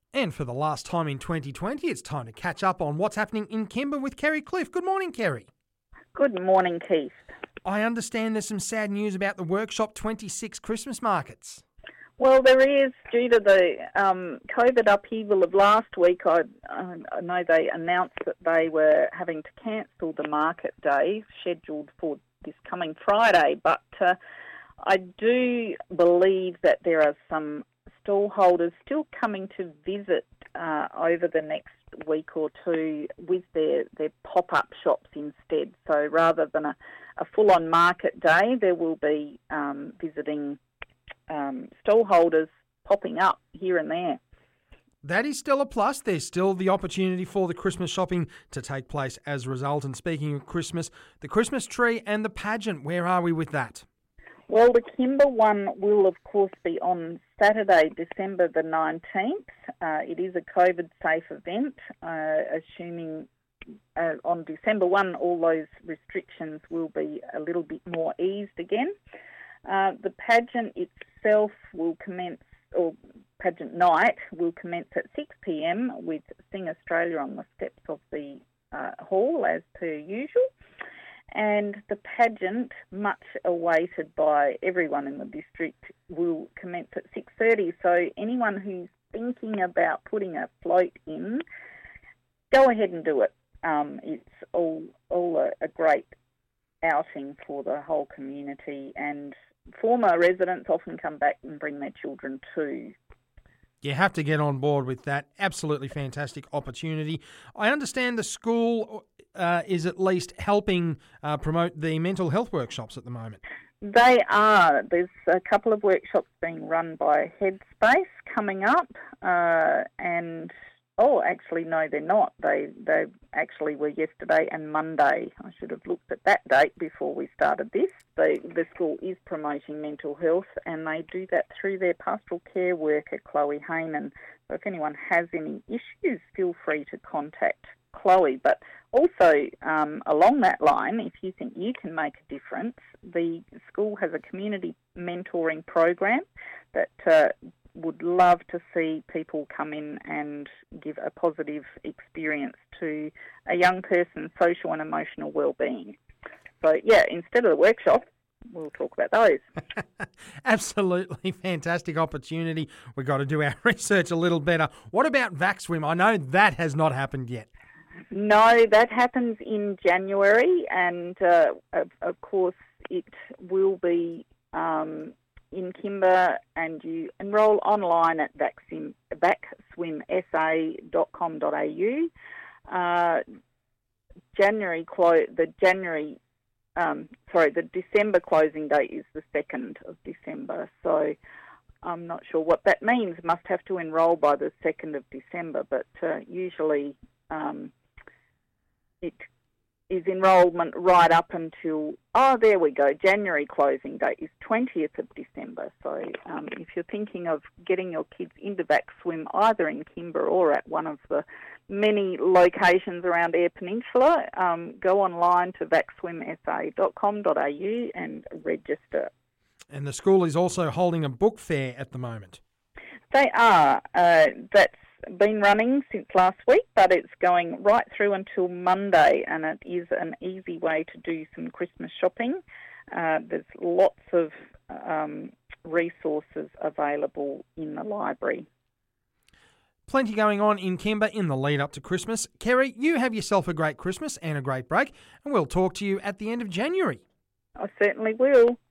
And for the last time in 2020, it's time to catch up on what's happening in Kimber with Kerry Cliff. Good morning, Kerry. Good morning, Keith. I understand there's some sad news about the Workshop 26 Christmas markets. Well, there is, due to the COVID upheaval of last week. I know they announced that they were having to cancel the market day scheduled for this coming Friday, but I do believe that there are some stall holders still coming to visit over the next week or two with their pop-up shops instead. So rather than a full-on market day, there will be visiting stall holders popping up here and there. That is still a plus. There's still the opportunity for the Christmas shopping to take place as a result. And speaking of Christmas, the Christmas tree and the pageant, where are we with that? Well, the Kimber one will, of course, be on Saturday, December the 19th. It is a COVID-safe event, assuming on December 1 all those restrictions will be a little bit more eased again. The pageant itself will commence, or pageant night will commence at 6 p.m. with Sing Australia on the steps of the hall as per usual. And the pageant, much awaited by everyone in the district, will commence at 6:30. So anyone who's thinking about putting a float in, go ahead and do it. It's all a great outing for the whole community, and former residents often come back and bring their children too. You have to get on board with that. Absolutely fantastic opportunity. I understand the school is at least helping promote the mental health workshops at the moment. They are. There's a couple of workshops being run by Headspace coming up, and actually, no, they're not. They actually were yesterday and Monday. I should have looked at that date before we started this. The school is promoting mental health, and they do that through their pastoral care worker, Chloe Heyman. So if anyone has any issues, feel free to contact Chloe. But also, along that line, if you think you can make a difference, the school has a community mentoring program that would love to see people come in and give a positive experience to a young person's social and emotional well-being. So, yeah, instead of the workshop, we'll talk about those. Absolutely fantastic opportunity. We've got to do our research a little better. What about VacSwim? I know that has not happened yet. No, that happens in January, and of course it will be in Kimber, and you enrol online at vacswimsa.com.au. The December closing date is the 2nd of December, so I'm not sure what that means. Must have to enrol by the 2nd of December, but usually it is enrolment right up until, there we go, January closing date is 20th of December. So if you're thinking of getting your kids into VacSwim either in Kimber or at one of the many locations around Eyre Peninsula, go online to vacswimsa.com.au and register. And the school is also holding a book fair at the moment. They are. That's been running since last week, but it's going right through until Monday, and it is an easy way to do some Christmas shopping. There's lots of resources available in the library. Plenty going on in Kimber in the lead up to Christmas. Kerry, you have yourself a great Christmas and a great break, and we'll talk to you at the end of January. I certainly will.